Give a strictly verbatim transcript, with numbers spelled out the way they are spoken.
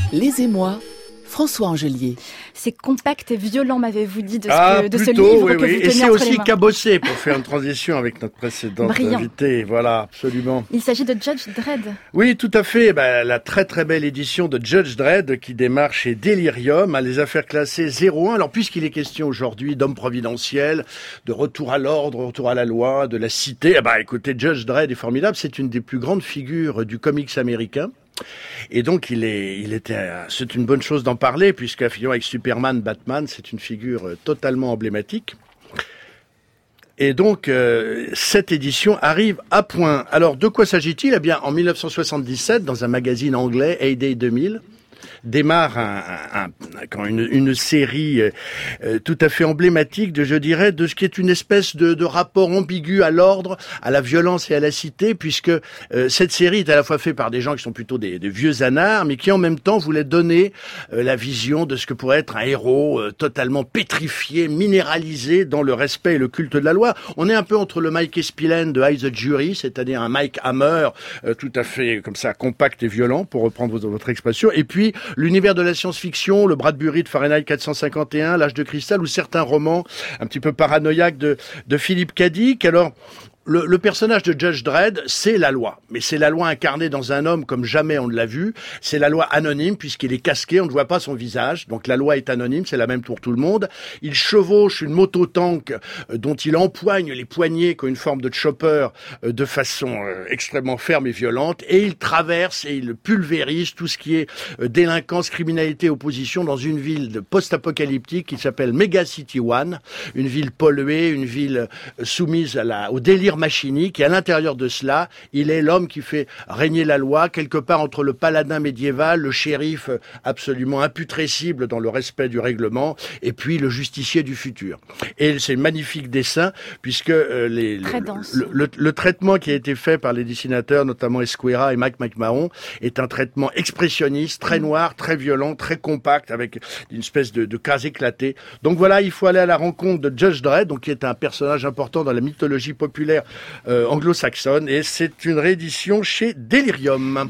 Les Émois, François Angelier. C'est compact et violent, m'avez-vous dit, de ce, ah, que, de plutôt, ce livre oui, que oui. vous Et tenez c'est entre les aussi mains. cabossé pour faire une transition avec notre précédente Brillant. invitée. Voilà, absolument. Il s'agit de Judge Dredd. Oui, tout à fait. Ben, la très très belle édition de Judge Dredd qui démarre chez Delirium, hein, les affaires classées zéro un. Alors puisqu'il est question aujourd'hui d'homme providentiel, de retour à l'ordre, retour à la loi, de la cité, eh ben, écoutez, Judge Dredd est formidable. C'est une des plus grandes figures du comics américain. Et donc, il est, il était, c'est une bonne chose d'en parler, puisque finalement, avec Superman, Batman, c'est une figure totalement emblématique. Et donc, euh, cette édition arrive à point. Alors, de quoi s'agit-il ? Eh bien, en dix-neuf cent soixante-dix-sept, dans un magazine anglais, A-Day deux mille, démarre un, un, un, une, une série euh, tout à fait emblématique de, je dirais, de ce qui est une espèce de, de rapport ambigu à l'ordre, à la violence et à la cité, puisque euh, cette série est à la fois faite par des gens qui sont plutôt des, des vieux anards, mais qui en même temps voulaient donner euh, la vision de ce que pourrait être un héros euh, totalement pétrifié, minéralisé dans le respect et le culte de la loi. On est un peu entre le Mike Espillen de High the Jury, c'est-à-dire un Mike Hammer euh, tout à fait comme ça compact et violent, pour reprendre votre, votre expression, et puis l'univers de la science-fiction, le Bradbury de Fahrenheit quatre cent cinquante et un, L'Âge de cristal, ou certains romans un petit peu paranoïaques de, de Philippe K. Dick. Alors, Le, le personnage de Judge Dredd, c'est la loi. Mais c'est la loi incarnée dans un homme comme jamais on ne l'a vu. C'est la loi anonyme puisqu'il est casqué, on ne voit pas son visage. Donc la loi est anonyme, c'est la même pour tout le monde. Il chevauche une moto-tank euh, dont il empoigne les poignets qui ont une forme de chopper euh, de façon euh, extrêmement ferme et violente. Et il traverse et il pulvérise tout ce qui est euh, délinquance, criminalité, opposition dans une ville de post-apocalyptique qui s'appelle Mega City One. Une ville polluée, une ville euh, soumise à la, au délire machinique, et à l'intérieur de cela, il est l'homme qui fait régner la loi, quelque part entre le paladin médiéval, le shérif absolument imputrescible dans le respect du règlement, et puis le justicier du futur. Et c'est un magnifique dessin, puisque euh, les, Très le, dense. le, le, le traitement qui a été fait par les dessinateurs, notamment Esquerra et Mike McMahon, est un traitement expressionniste, très noir, très violent, très compact, avec une espèce de, de case éclatée. Donc voilà, il faut aller à la rencontre de Judge Dredd, donc qui est un personnage important dans la mythologie populaire Euh, anglo-saxonne, et c'est une réédition chez Delirium.